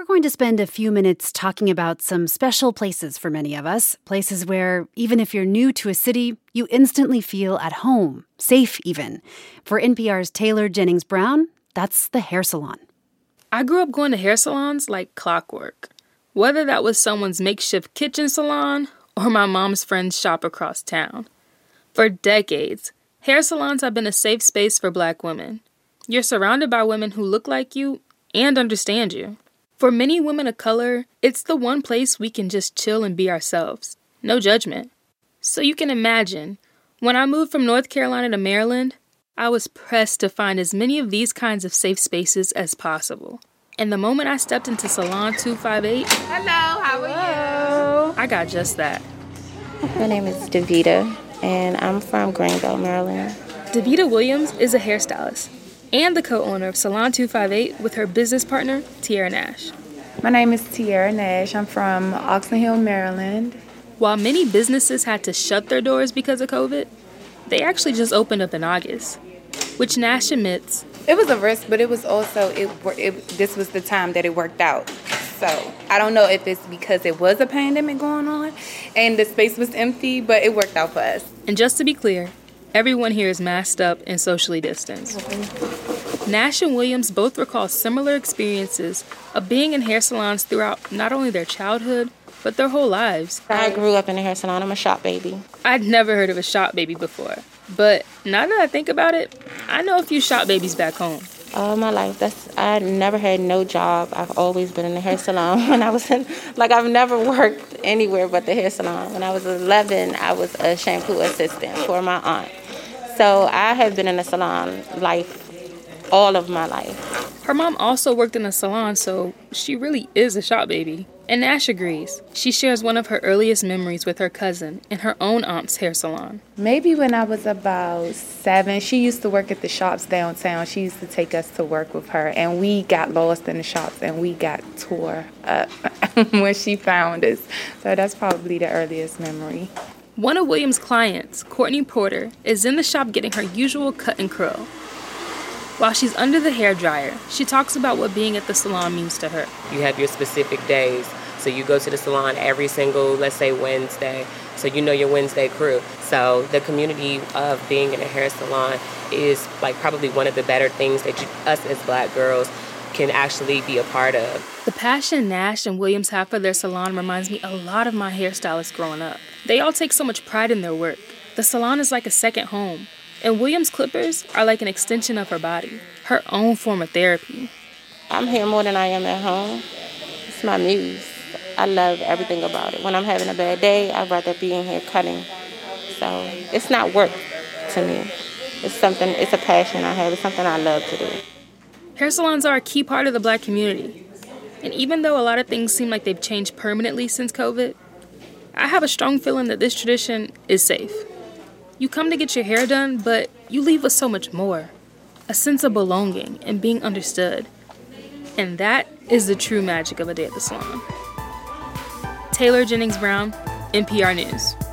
we're going to spend a few minutes talking about some special places for many of us, places where, even if you're new to a city, you instantly feel at home, safe even. For NPR's Taylor Jennings Brown, that's the hair salon. I grew up going to hair salons like clockwork, whether that was someone's makeshift kitchen salon or my mom's friend's shop across town. For decades, hair salons have been a safe space for Black women. You're surrounded by women who look like you and understand you. For many women of color, it's the one place we can just chill and be ourselves. No judgment. So you can imagine, when I moved from North Carolina to Maryland, I was pressed to find as many of these kinds of safe spaces as possible. And the moment I stepped into Salon 258... Hello, how are you? I got just that. My name is Davita, and I'm from Greenville, Maryland. Davita Williams is a hairstylist and the co-owner of Salon 258 with her business partner, Tiara Nash. My name is Tiara Nash. I'm from Oxon Hill, Maryland. While many businesses had to shut their doors because of COVID, they actually just opened up in August, which Nash admits. It was a risk, but it was also, this was the time that it worked out. So I don't know if it's because it was a pandemic going on and the space was empty, but it worked out for us. And just to be clear, everyone here is masked up and socially distanced. Nash and Williams both recall similar experiences of being in hair salons throughout not only their childhood, but their whole lives. I grew up in a hair salon. I'm a shop baby. I'd never heard of a shop baby before. But now that I think about it, I know a few shop babies back home. All my life, I never had no job. I've always been in the hair salon. When I was I've never worked anywhere but the hair salon. When I was 11, I was a shampoo assistant for my aunt. So I have been in a salon life all of my life. Her mom also worked in a salon, so she really is a shop baby. And Nash agrees. She shares one of her earliest memories with her cousin in her own aunt's hair salon. Maybe when I was about 7, she used to work at the shops downtown. She used to take us to work with her, and we got lost in the shops, and we got tore up when she found us. So that's probably the earliest memory. One of Williams' clients, Courtney Porter, is in the shop getting her usual cut and curl. While she's under the hairdryer, she talks about what being at the salon means to her. You have your specific days. So you go to the salon every single, let's say, Wednesday. So you know your Wednesday crew. So the community of being in a hair salon is like probably one of the better things that us as Black girls can actually be a part of. The passion Nash and Williams have for their salon reminds me a lot of my hairstylists growing up. They all take so much pride in their work. The salon is like a second home. And Williams' clippers are like an extension of her body, her own form of therapy. I'm here more than I am at home. It's my muse. I love everything about it. When I'm having a bad day, I'd rather be in here cutting. So it's not work to me. It's a passion I have. It's something I love to do. Hair salons are a key part of the Black community. And even though a lot of things seem like they've changed permanently since COVID, I have a strong feeling that this tradition is safe. You come to get your hair done, but you leave with so much more. A sense of belonging and being understood. And that is the true magic of a day at the salon. Taylor Jennings Brown, NPR News.